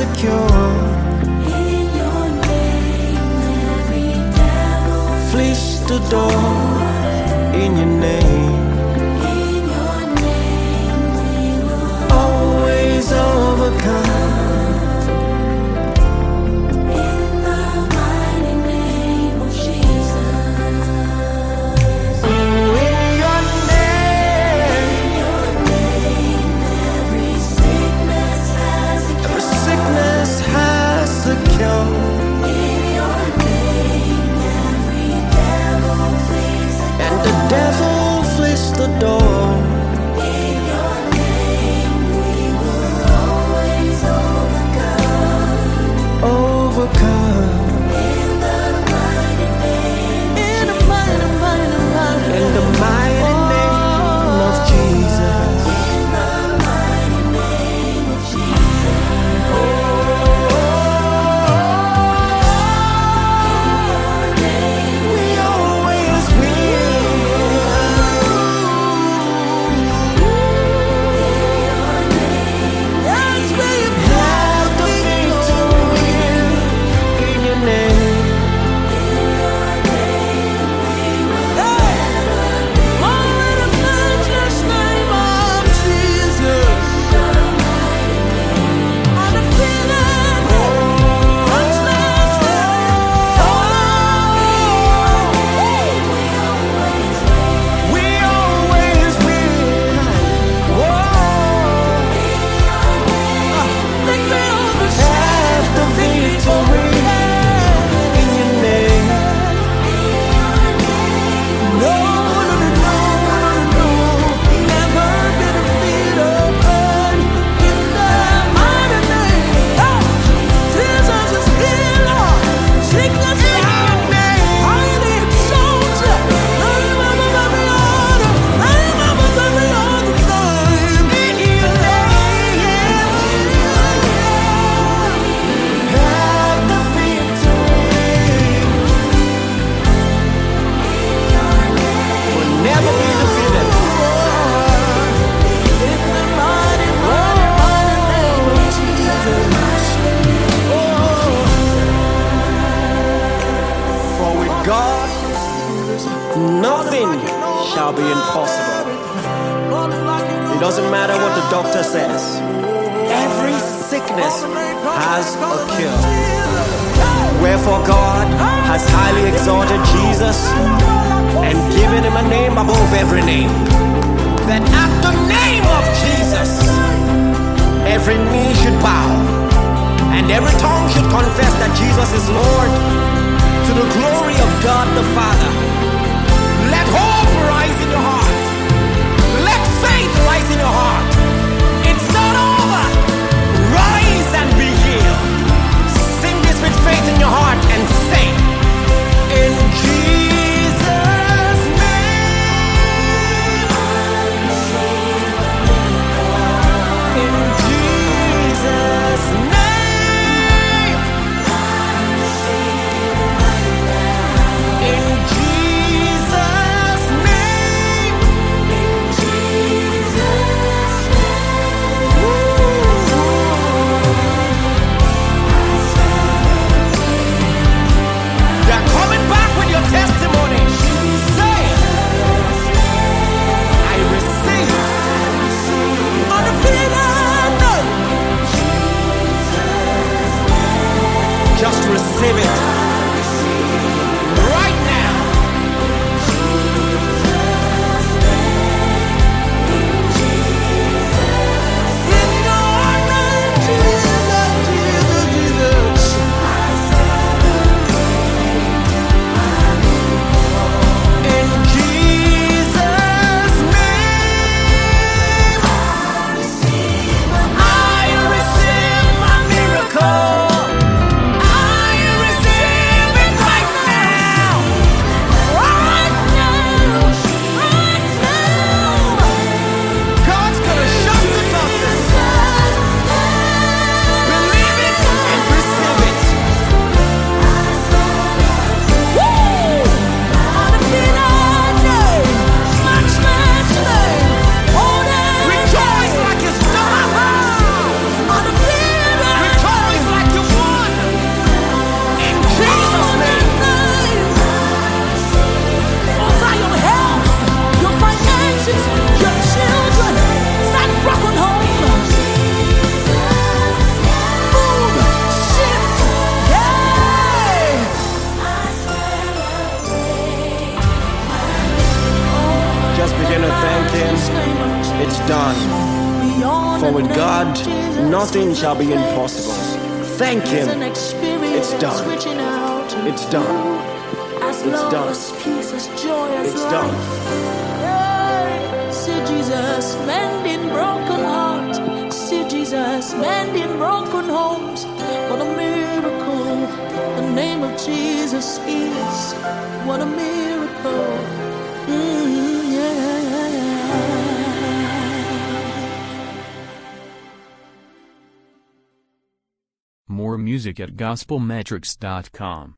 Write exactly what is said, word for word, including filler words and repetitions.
secure. In your name, every devil Fleece the door. In your name, in your name we will always overcome. in the mighty name of Jesus. In your name, In your name, every sickness has a every cure. sickness has a cure. In your name, every devil flees. And the devil flees the door. In your name, we will always overcome. Overcome. In the mighty name, In the mighty, mighty, mighty, in the mighty name of Jesus. in the mighty name of Jesus. We always win. Yes, we have the victory in your name. Only the matchless name of Jesus. Undefeated, matchless. We always win. Whoa. Have the victory in your name. No, no, no, no, no, no. Never been defeated in the mighty name. Jesus is healer. Sickness is highly exalted. Name above every other. Name above every other name. In your name. Have the victory. Will never be defeated. In the mighty, mighty, mighty name of Jesus. For with God, nothing shall be impossible. It doesn't matter what the doctor says. Every sickness has a cure. Wherefore God has highly exalted Jesus and given him a name above every name. That at the name of Jesus, every knee should bow and every tongue should confess that Jesus is Lord, to the glory of God the Father. Let hope rise in your heart. Let faith rise in your heart. It's not over. Rise and be healed. Sing this with faith in your heart and say, in Jesus' name. In Jesus' name. In Jesus' name. In Jesus' With God, nothing shall be impossible. Thank Him. It's done. It's done. It's done. It's done. See Jesus mending broken hearts. See Jesus mending broken homes. What a miracle the name of Jesus is. What a miracle. Mm, yeah. More music at gospel metrics dot com.